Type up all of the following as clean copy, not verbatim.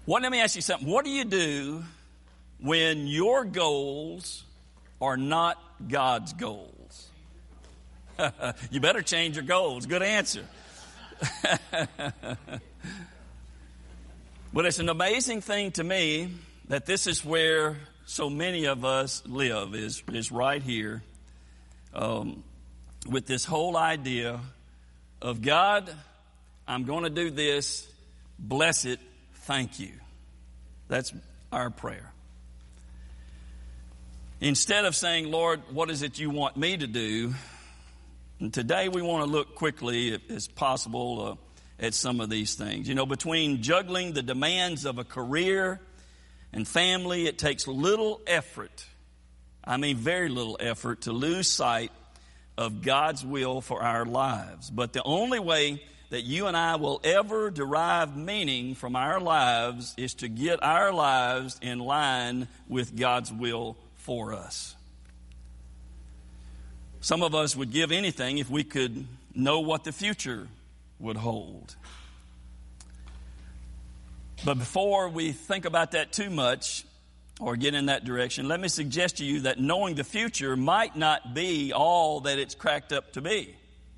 Well, let me ask you something. What do you do when your goals are not God's goals? You better change your goals. Good answer. But it's an amazing thing to me that this is where so many of us live, is right here with this whole idea of God, I'm going to do this, bless it, thank you. That's our prayer. Instead of saying, Lord, what is it you want me to do? And today we want to look quickly, as possible, at some of these things. You know, between juggling the demands of a career and family, it takes little effort, I mean very little effort, to lose sight of God's will for our lives. But the only way that you and I will ever derive meaning from our lives is to get our lives in line with God's will for us. Some of us would give anything if we could know what the future would hold. But before we think about that too much or get in that direction, let me suggest to you that knowing the future might not be all that it's cracked up to be.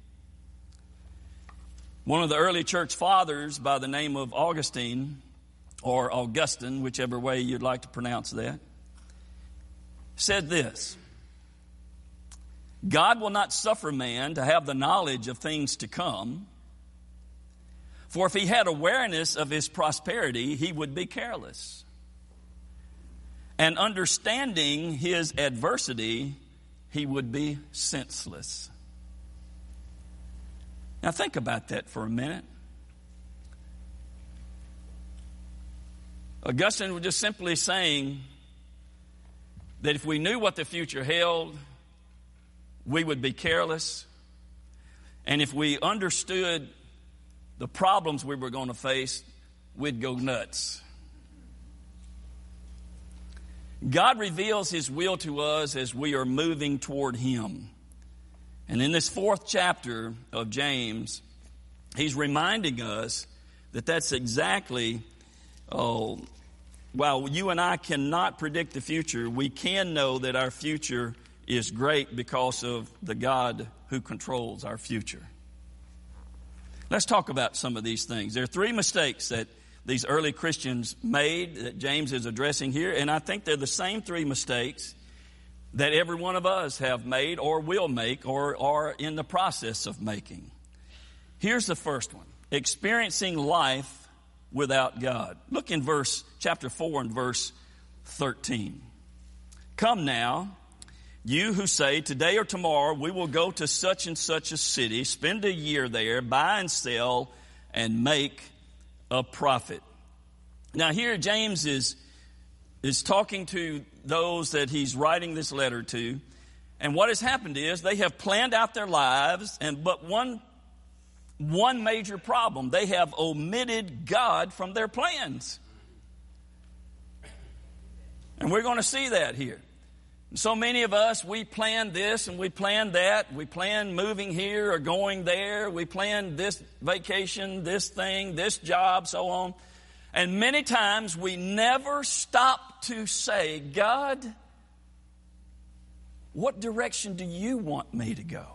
One of the early church fathers by the name of Augustine, or Augustine, whichever way you'd like to pronounce that, said this: God will not suffer man to have the knowledge of things to come, for if he had awareness of his prosperity, he would be careless. And understanding his adversity, he would be senseless. Now think about that for a minute. Augustine was just simply saying that if we knew what the future held, we would be careless. And if we understood the problems we were going to face, we'd go nuts. God reveals His will to us as we are moving toward Him. And in this 4th chapter of James, he's reminding us that that's exactly, while you and I cannot predict the future, we can know that our future is great because of the God who controls our future. Let's talk about some of these things. There are 3 mistakes that these early Christians made that James is addressing here, and I think they're the same 3 mistakes that every one of us have made or will make or are in the process of making. Here's the first one: experiencing life without God. Look in chapter 4 and verse 13. Come now, you who say, today or tomorrow we will go to such and such a city, spend a year there, buy and sell, and make a profit. Now here James is talking to those that he's writing this letter to. And what has happened is they have planned out their lives, but one major problem: they have omitted God from their plans. And we're going to see that here. So many of us, we plan this and we plan that. We plan moving here or going there. We plan this vacation, this thing, this job, so on. And many times we never stop to say, God, what direction do you want me to go?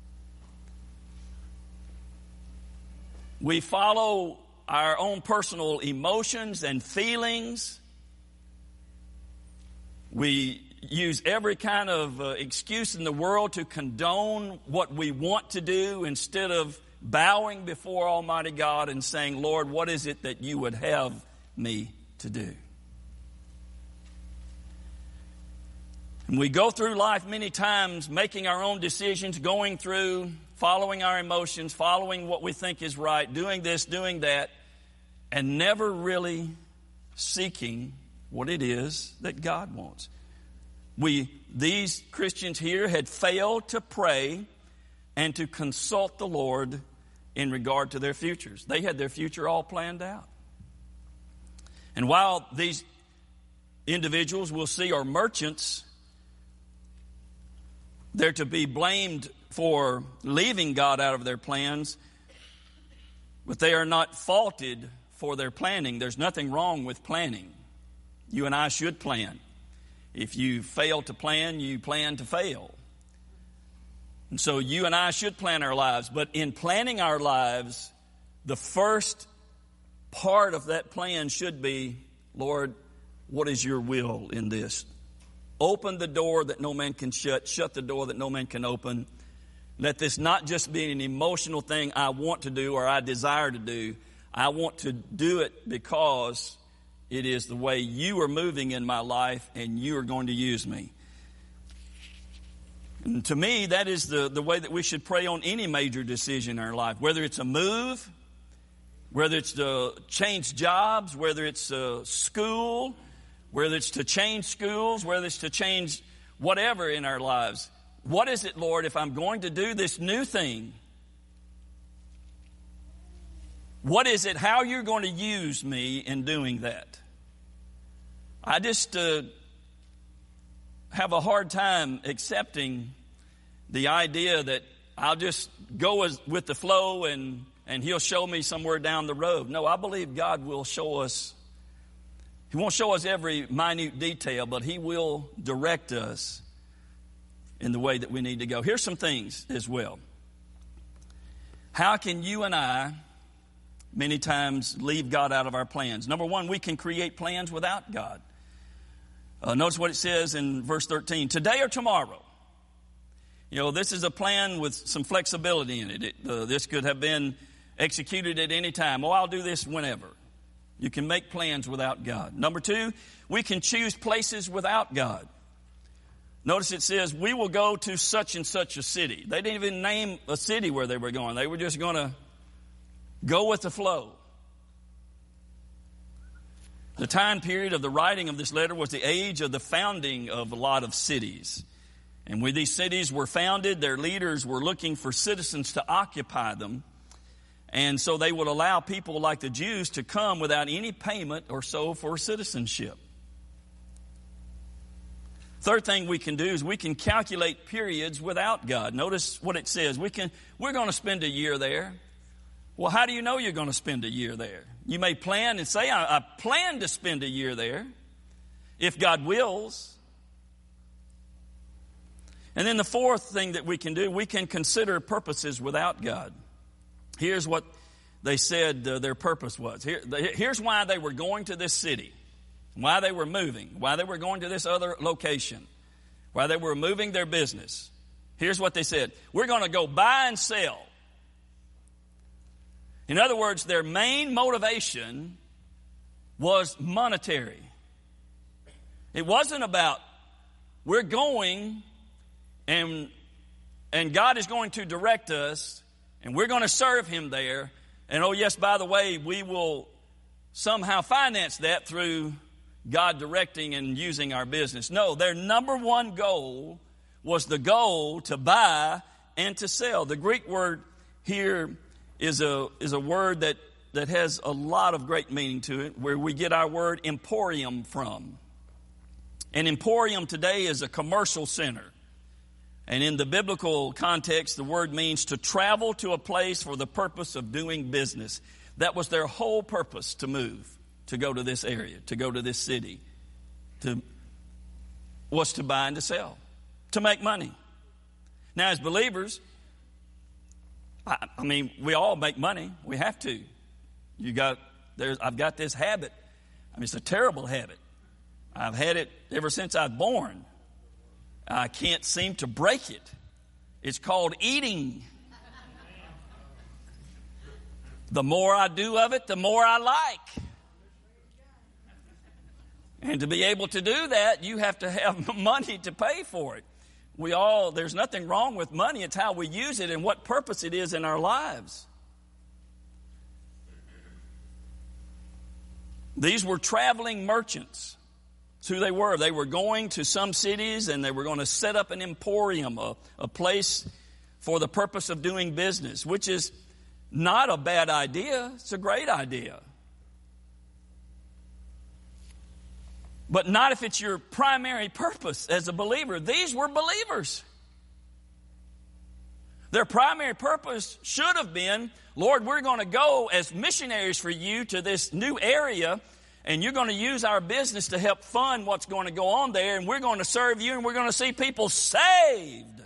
We follow our own personal emotions and feelings. We use every kind of excuse in the world to condone what we want to do instead of bowing before Almighty God and saying, Lord, what is it that you would have me to do? And we go through life many times making our own decisions, going through, following our emotions, following what we think is right, doing this, doing that, and never really seeking what it is that God wants. These Christians here had failed to pray and to consult the Lord in regard to their futures. They had their future all planned out. And while these individuals we'll see are merchants, they're to be blamed for leaving God out of their plans, but they are not faulted for their planning. There's nothing wrong with planning. You and I should plan. If you fail to plan, you plan to fail. And so you and I should plan our lives. But in planning our lives, the first part of that plan should be, Lord, what is your will in this? Open the door that no man can shut. Shut the door that no man can open. Let this not just be an emotional thing I want to do or I desire to do. I want to do it because it is the way you are moving in my life and you are going to use me. And to me, that is the way that we should pray on any major decision in our life. Whether it's a move, whether it's to change jobs, whether it's school, whether it's to change schools, whether it's to change whatever in our lives. What is it, Lord, if I'm going to do this new thing? What is it? How you're going to use me in doing that? I just have a hard time accepting the idea that I'll just go with the flow and He'll show me somewhere down the road. No, I believe God will show us. He won't show us every minute detail, but He will direct us in the way that we need to go. Here's some things as well. How can you and I many times leave God out of our plans? Number one, we can create plans without God. Notice what it says in verse 13. Today or tomorrow. You know, this is a plan with some flexibility in it. This could have been executed at any time. Oh, I'll do this whenever. You can make plans without God. Number two, we can choose places without God. Notice it says, we will go to such and such a city. They didn't even name a city where they were going. They were just going to go with the flow. The time period of the writing of this letter was the age of the founding of a lot of cities. And when these cities were founded, their leaders were looking for citizens to occupy them. And so they would allow people like the Jews to come without any payment or so for citizenship. Third thing we can do is we can calculate periods without God. Notice what it says. We're going to spend a year there. Well, how do you know you're going to spend a year there? You may plan and say, I plan to spend a year there, if God wills. And then the fourth thing that we can do, we can consider purposes without God. Here's what they said their purpose was. Here's why they were going to this city, why they were moving, why they were going to this other location, why they were moving their business. Here's what they said. We're going to go buy and sell. In other words, their main motivation was monetary. It wasn't about we're going and God is going to direct us and we're going to serve Him there. And oh yes, by the way, we will somehow finance that through God directing and using our business. No, their number one goal was the goal to buy and to sell. The Greek word here is a word that has a lot of great meaning to it, where we get our word emporium from. An emporium today is a commercial center. And in the biblical context, the word means to travel to a place for the purpose of doing business. That was their whole purpose to move, to go to this area, to go to this city, was to buy and to sell, to make money. Now, as believers, I mean, we all make money. We have to. I've got this habit. I mean, it's a terrible habit. I've had it ever since I was born. I can't seem to break it. It's called eating. The more I do of it, the more I like. And to be able to do that, you have to have money to pay for it. There's nothing wrong with money. It's how we use it and what purpose it is in our lives. These were traveling merchants. That's who they were. They were going to some cities and they were going to set up an emporium, a place for the purpose of doing business, which is not a bad idea. It's a great idea. But not if it's your primary purpose as a believer. These were believers. Their primary purpose should have been, Lord, we're going to go as missionaries for you to this new area, and you're going to use our business to help fund what's going to go on there, and we're going to serve you, and we're going to see people saved.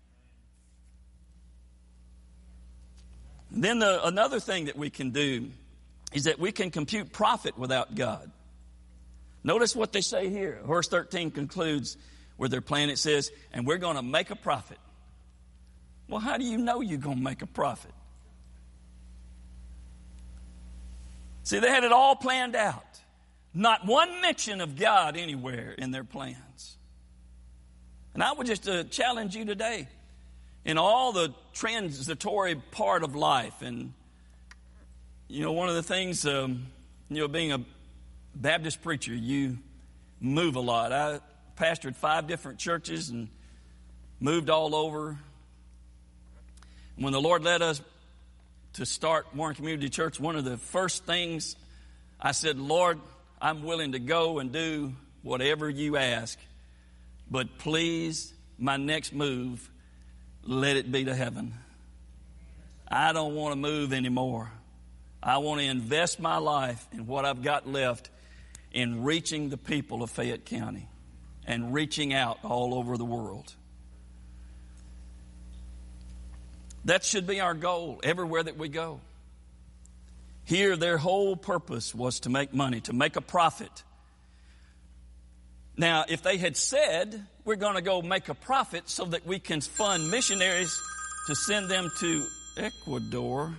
And then another thing that we can do is that we can compute profit without God. Notice what they say here. Verse 13 concludes with their plan. It says, and we're going to make a profit. Well, how do you know you're going to make a profit? See, they had it all planned out. Not one mention of God anywhere in their plans. And I would just challenge you today, in all the transitory part of life, and, one of the things, being a Baptist preacher, you move a lot. I pastored 5 different churches and moved all over. When the Lord led us to start Warren Community Church, one of the first things I said, Lord, I'm willing to go and do whatever you ask, but please, my next move, let it be to heaven. I don't want to move anymore. I want to invest my life in what I've got left in reaching the people of Fayette County and reaching out all over the world. That should be our goal everywhere that we go. Here, their whole purpose was to make money, to make a profit. Now, if they had said, we're going to go make a profit so that we can fund missionaries to send them to Ecuador.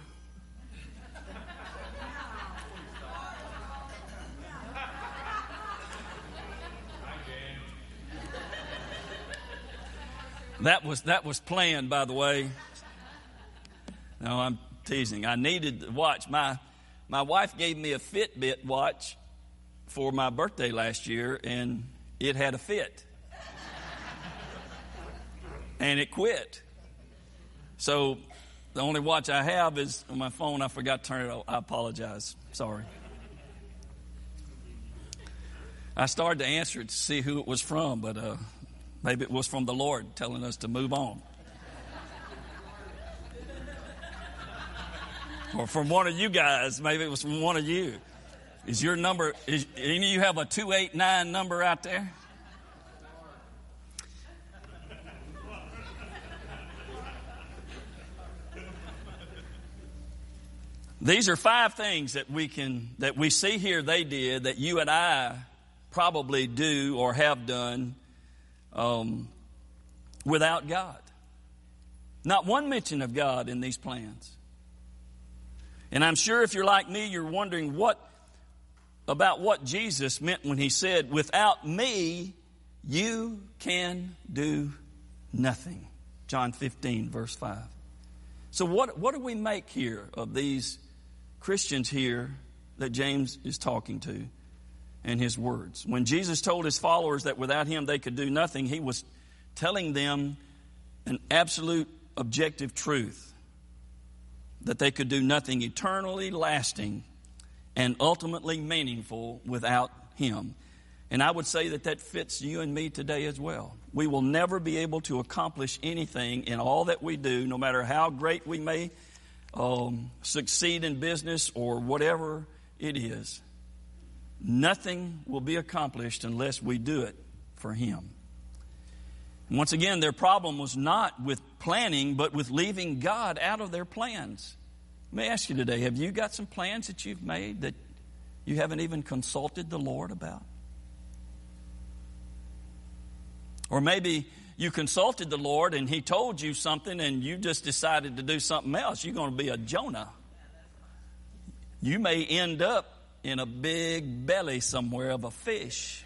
That was planned, by the way. No, I'm teasing. I needed the watch. My wife gave me a Fitbit watch for my birthday last year, and it had a fit. And it quit. So the only watch I have is on my phone. I forgot to turn it on. I apologize. Sorry. I started to answer it to see who it was from, but maybe it was from the Lord telling us to move on. Or from one of you guys. Maybe it was from one of you. Is your number, any of you have a 289 number out there? These are 5 things that we see here they did that you and I probably do or have done without God. Not one mention of God in these plans. And I'm sure if you're like me, you're wondering about what Jesus meant when he said, without me, you can do nothing. John 15, verse 5. So what do we make here of these Christians here that James is talking to and his words? When Jesus told his followers that without him they could do nothing, he was telling them an absolute objective truth. That they could do nothing eternally lasting and ultimately meaningful without him. And I would say that fits you and me today as well. We will never be able to accomplish anything in all that we do, no matter how great we may succeed in business or whatever it is. Nothing will be accomplished unless we do it for him. And once again, their problem was not with planning, but with leaving God out of their plans. Let me ask you today, have you got some plans that you've made that you haven't even consulted the Lord about? Or maybe you consulted the Lord and he told you something and you just decided to do something else. You're going to be a Jonah. You may end up in a big belly somewhere of a fish.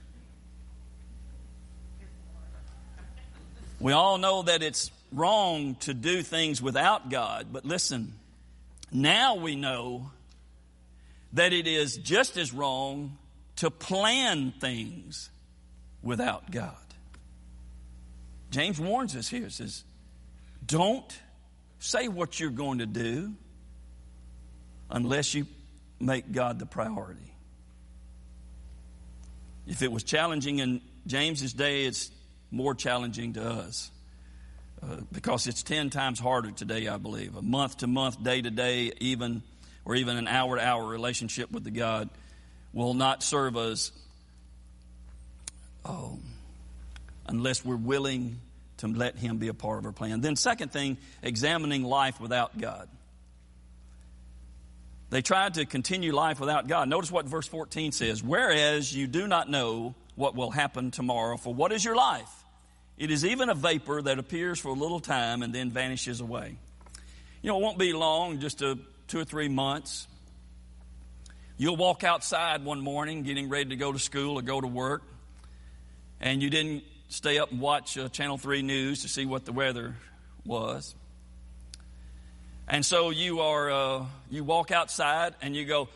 We all know that it's wrong to do things without God, but listen, now we know that it is just as wrong to plan things without God. James warns us here, says, don't say what you're going to do unless you make God the priority. If it was challenging in James's day, it's more challenging to us. because it's 10 times harder today, I believe. A month-to-month, day-to-day, even an hour-to-hour relationship with the God will not serve us unless we're willing to let Him be a part of our plan. Then second thing, examining life without God. They tried to continue life without God. Notice what verse 14 says. Whereas you do not know what will happen tomorrow, for what is your life? It is even a vapor that appears for a little time and then vanishes away. You know, it won't be long, just 2 or 3 months. You'll walk outside one morning getting ready to go to school or go to work, and you didn't stay up and watch Channel 3 News to see what the weather was. And so you walk outside and you go,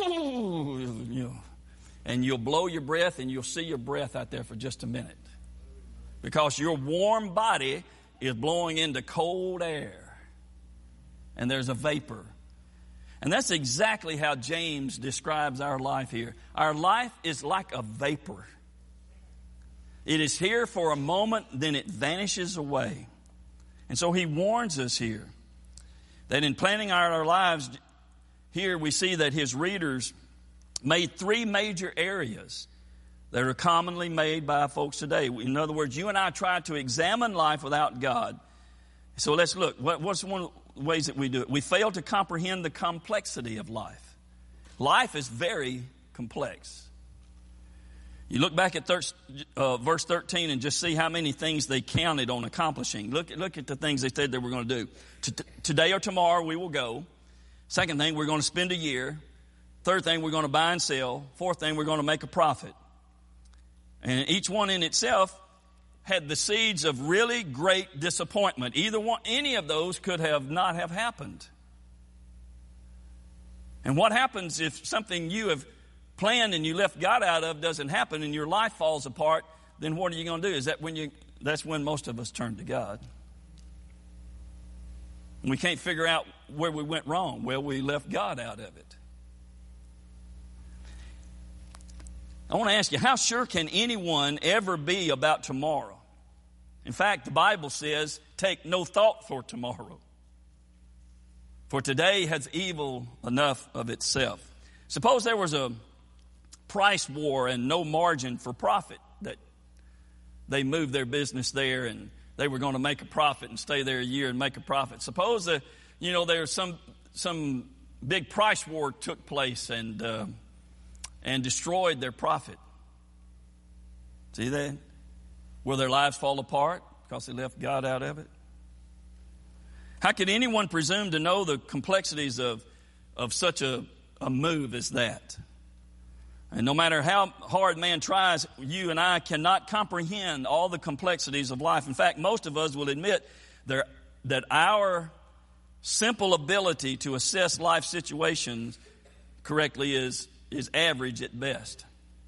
and you'll blow your breath and you'll see your breath out there for just a minute. Because your warm body is blowing into cold air. And there's a vapor. And that's exactly how James describes our life here. Our life is like a vapor. It is here for a moment, then it vanishes away. And so he warns us here that in planning our lives, here we see that his readers made 3 major areas that are commonly made by folks today. In other words, you and I try to examine life without God. So let's look. What's one of the ways that we do it? We fail to comprehend the complexity of life. Life is very complex. You look back at verse 13 and just see how many things they counted on accomplishing. Look at the things they said they were going to do. Today or tomorrow we will go. Second thing, we're going to spend a year. Third thing, we're going to buy and sell. Fourth thing, we're going to make a profit. And each one in itself had the seeds of really great disappointment. Any of those could not have happened. And what happens if something you have planned and you left God out of doesn't happen and your life falls apart? Then what are you going to do? That's when most of us turn to God. And we can't figure out where we went wrong. Well, we left God out of it. I want to ask you, how sure can anyone ever be about tomorrow? In fact, the Bible says, take no thought for tomorrow. For today has evil enough of itself. Suppose there was a price war and no margin for profit, that they moved their business there and they were going to make a profit and stay there a year and make a profit. Suppose that, there's some big price war took place and destroyed their profit. See that? Will their lives fall apart because they left God out of it? How could anyone presume to know the complexities of such a move as that? And no matter how hard man tries, you and I cannot comprehend all the complexities of life. In fact, most of us will admit that our simple ability to assess life situations correctly is average at best.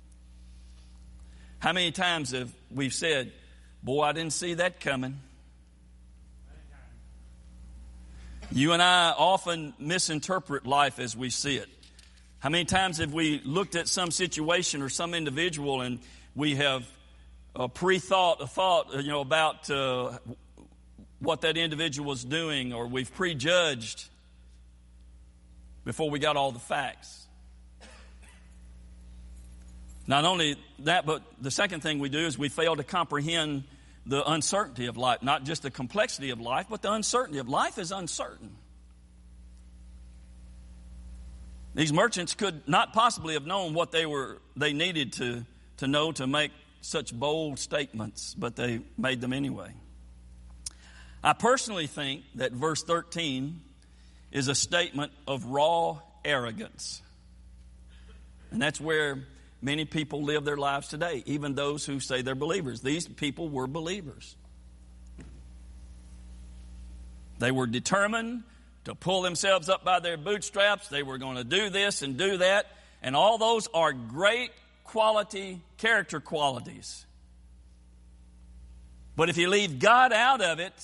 How many times have we said, boy, I didn't see that coming? You and I often misinterpret life as we see it. How many times have we looked at some situation or some individual and we have a thought about what that individual was doing, or we've prejudged before we got all the facts? Not only that, but the second thing we do is we fail to comprehend the uncertainty of life. Not just the complexity of life, but the uncertainty of life is uncertain. These merchants could not possibly have known what they needed to know to make such bold statements, but they made them anyway. I personally think that verse 13 is a statement of raw arrogance. And that's where many people live their lives today, even those who say they're believers. These people were believers. They were determined to pull themselves up by their bootstraps. They were going to do this and do that. And all those are great quality, character qualities. But if you leave God out of it,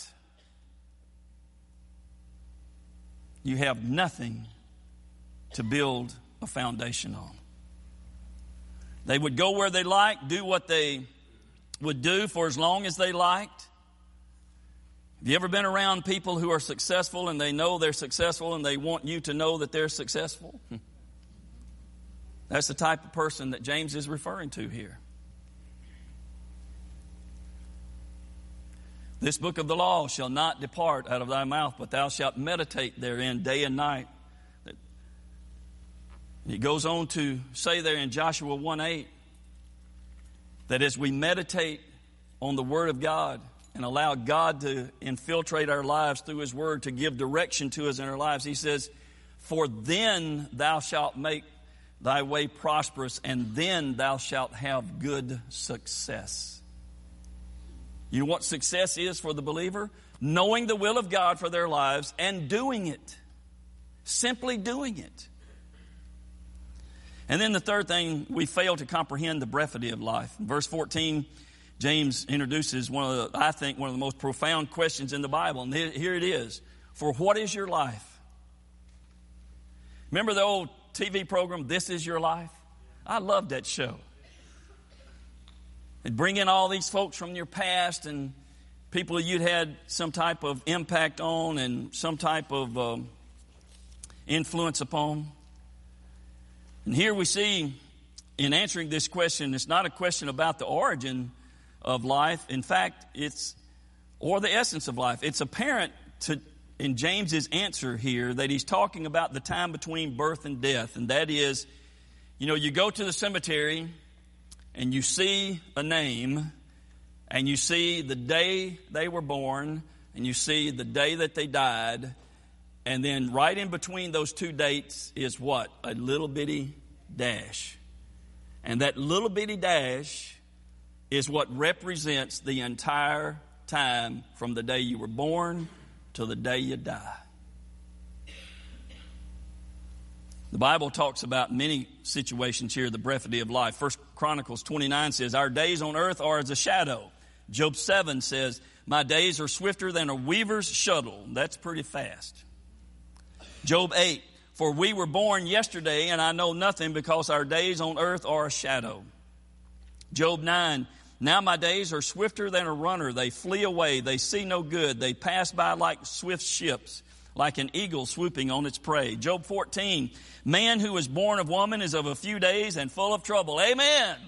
you have nothing to build a foundation on. They would go where they liked, do what they would do for as long as they liked. Have you ever been around people who are successful and they know they're successful and they want you to know that they're successful? That's the type of person that James is referring to here. This book of the law shall not depart out of thy mouth, but thou shalt meditate therein day and night. He goes on to say there in Joshua 1:8 that as we meditate on the Word of God and allow God to infiltrate our lives through His Word to give direction to us in our lives, He says, for then thou shalt make thy way prosperous, and then thou shalt have good success. You know what success is for the believer? Knowing the will of God for their lives and doing it. Simply doing it. And then the third thing, we fail to comprehend the brevity of life. In verse 14, James introduces one of the most profound questions in the Bible. And here it is. For what is your life? Remember the old TV program, This Is Your Life? I loved that show. They'd bring in all these folks from your past and people you'd had some type of impact on and some type of influence upon. And here we see, in answering this question, it's not a question about the origin of life. In fact, or the essence of life. It's apparent in James's answer here that he's talking about the time between birth and death. And that is, you go to the cemetery and you see a name and you see the day they were born and you see the day that they died. And then right in between those two dates is what? A little bitty dash. And that little bitty dash is what represents the entire time from the day you were born till the day you die. The Bible talks about many situations here, the brevity of life. 1 Chronicles 29 says, our days on earth are as a shadow. Job 7 says, my days are swifter than a weaver's shuttle. That's pretty fast. Job 8, for we were born yesterday, and I know nothing because our days on earth are a shadow. Job 9, now my days are swifter than a runner. They flee away. They see no good. They pass by like swift ships, like an eagle swooping on its prey. Job 14, man who is born of woman is of a few days and full of trouble. Amen.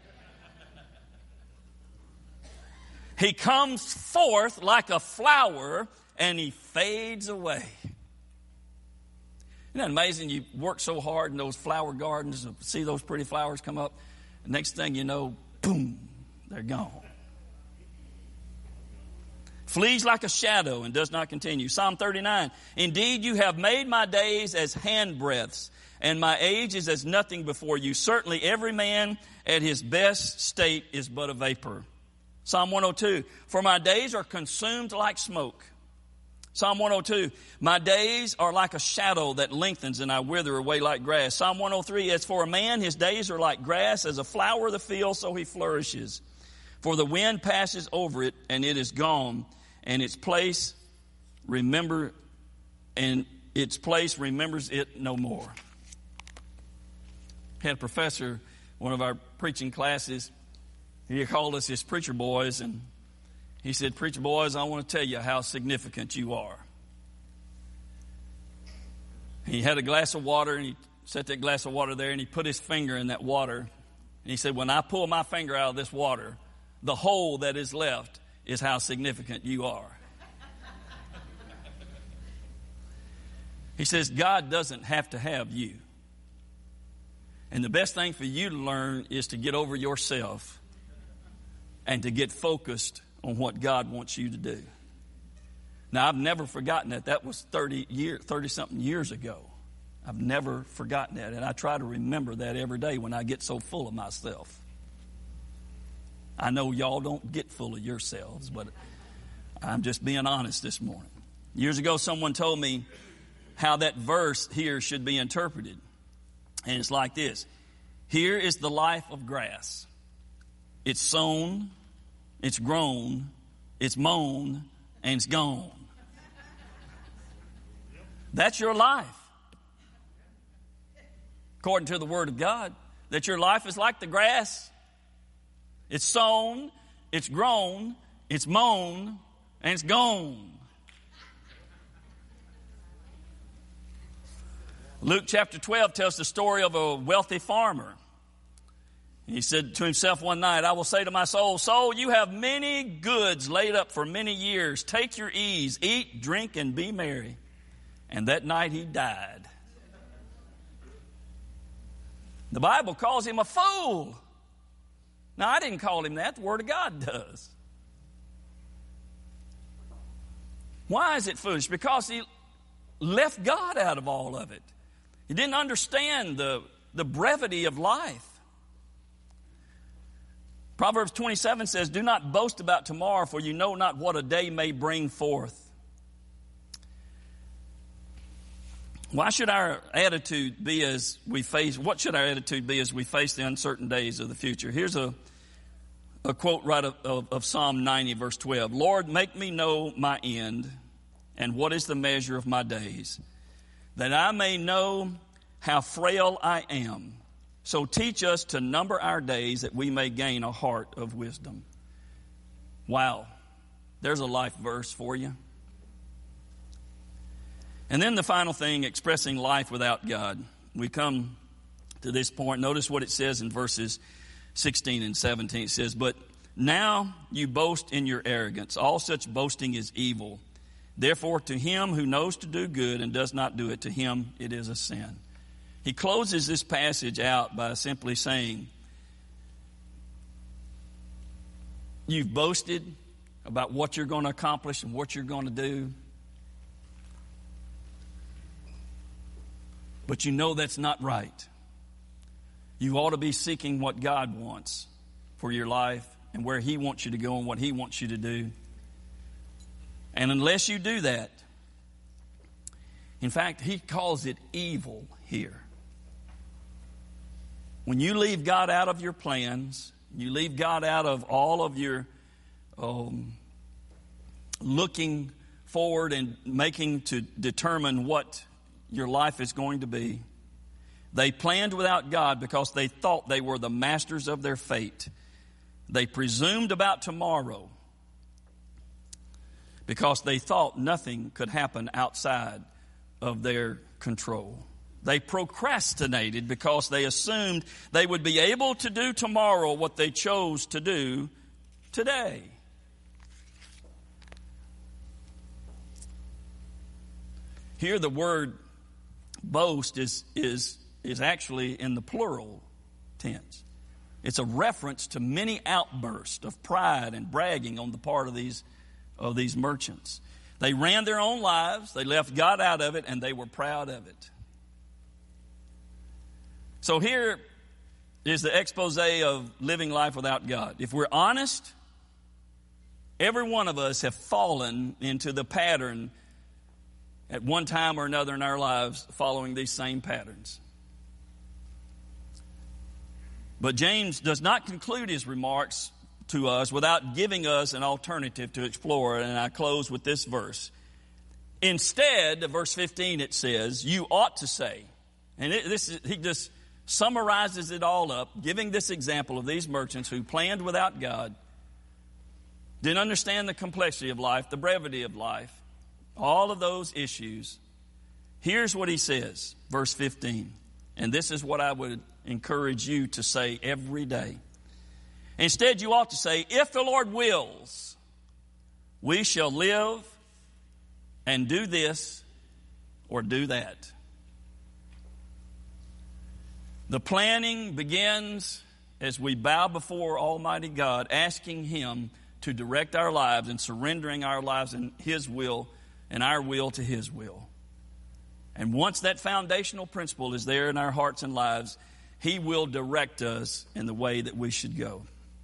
He comes forth like a flower and he fades away. Isn't that amazing? You work so hard in those flower gardens, see those pretty flowers come up. The next thing you know, boom, they're gone. Flees like a shadow and does not continue. Psalm 39, indeed you have made my days as handbreadths, and my age is as nothing before you. Certainly every man at his best state is but a vapor. Psalm 102, for my days are consumed like smoke. Psalm 102, my days are like a shadow that lengthens and I wither away like grass. Psalm 103, as for a man, his days are like grass, as a flower of the field, so he flourishes. For the wind passes over it and it is gone, and its place remembers it no more. I had a professor, one of our preaching classes, he called us his preacher boys, and he said, preacher boys, I want to tell you how significant you are. He had a glass of water, and he set that glass of water there, and he put his finger in that water. And he said, when I pull my finger out of this water, the hole that is left is how significant you are. He says, God doesn't have to have you. And the best thing for you to learn is to get over yourself and to get focused on what God wants you to do. Now, I've never forgotten that. That was 30-something years ago. I've never forgotten that. And I try to remember that every day when I get so full of myself. I know y'all don't get full of yourselves, but I'm just being honest this morning. Years ago, someone told me how that verse here should be interpreted. And it's like this. Here is the life of grass. It's sown, it's grown, it's mown, and it's gone. That's your life. According to the Word of God, that your life is like the grass. It's sown, it's grown, it's mown, and it's gone. Luke chapter 12 tells the story of a wealthy farmer. He said to himself one night, I will say to my soul, soul, you have many goods laid up for many years. Take your ease, eat, drink, and be merry. And that night he died. The Bible calls him a fool. Now, I didn't call him that. The Word of God does. Why is it foolish? Because he left God out of all of it. He didn't understand the brevity of life. Proverbs 27 says, do not boast about tomorrow, for you know not what a day may bring forth. What should our attitude be as we face the uncertain days of the future? Here's a quote right of Psalm 90, verse 12. Lord, make me know my end and what is the measure of my days, that I may know how frail I am. So teach us to number our days that we may gain a heart of wisdom. Wow. There's a life verse for you. And then the final thing, expressing life without God. We come to this point. Notice what it says in verses 16 and 17. It says, but now you boast in your arrogance. All such boasting is evil. Therefore, to him who knows to do good and does not do it, to him it is a sin. He closes this passage out by simply saying, you've boasted about what you're going to accomplish and what you're going to do, but you know that's not right. You ought to be seeking what God wants for your life and where He wants you to go and what He wants you to do. And unless you do that, in fact, He calls it evil here. When you leave God out of your plans, you leave God out of all of your looking forward and making to determine what your life is going to be. They planned without God because they thought they were the masters of their fate. They presumed about tomorrow because they thought nothing could happen outside of their control. They procrastinated because they assumed they would be able to do tomorrow what they chose to do today. Here the word boast is actually in the plural tense. It's a reference to many outbursts of pride and bragging on the part of these merchants. They ran their own lives, they left God out of it, and they were proud of it. So here is the expose of living life without God. If we're honest, every one of us have fallen into the pattern at one time or another in our lives following these same patterns. But James does not conclude his remarks to us without giving us an alternative to explore. And I close with this verse. Instead, verse 15, it says, you ought to say, and he just summarizes it all up, giving this example of these merchants who planned without God, didn't understand the complexity of life, the brevity of life, all of those issues. Here's what he says, verse 15. And this is what I would encourage you to say every day. Instead, you ought to say, if the Lord wills, we shall live and do this or do that. The planning begins as we bow before Almighty God, asking Him to direct our lives and surrendering our lives in His will and our will to His will. And once that foundational principle is there in our hearts and lives, He will direct us in the way that we should go.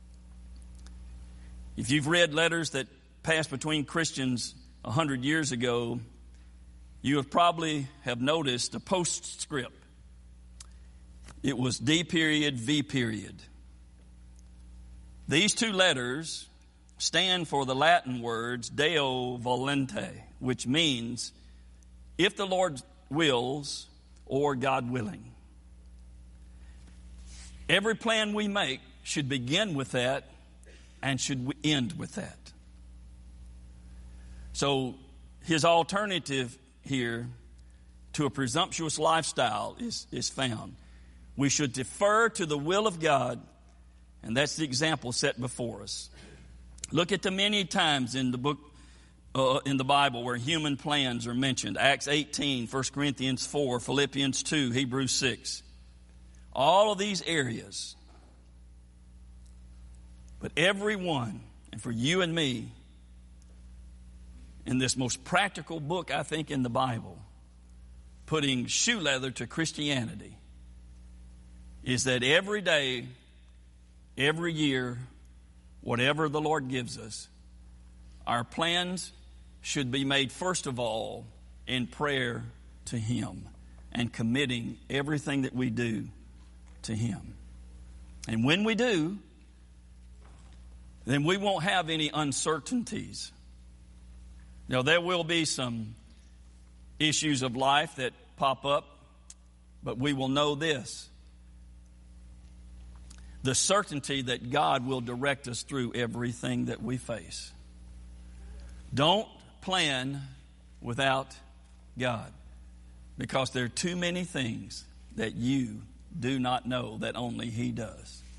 If you've read letters that passed between Christians 100 years ago, you have probably have noticed a postscript. It was D period, V period. These two letters stand for the Latin words Deo volente, which means if the Lord wills or God willing. Every plan we make should begin with that and should end with that. So his alternative here to a presumptuous lifestyle is found. We should defer to the will of God, and that's the example set before us. Look at the many times in the book, in the Bible where human plans are mentioned. Acts 18, 1 Corinthians 4, Philippians 2, Hebrews 6. All of these areas. But every one, and for you and me, in this most practical book, I think, in the Bible, putting shoe leather to Christianity, is that every day, every year, whatever the Lord gives us, our plans should be made first of all in prayer to Him and committing everything that we do to Him. And when we do, then we won't have any uncertainties. Now, there will be some issues of life that pop up, but we will know this: the certainty that God will direct us through everything that we face. Don't plan without God, because there are too many things that you do not know that only He does.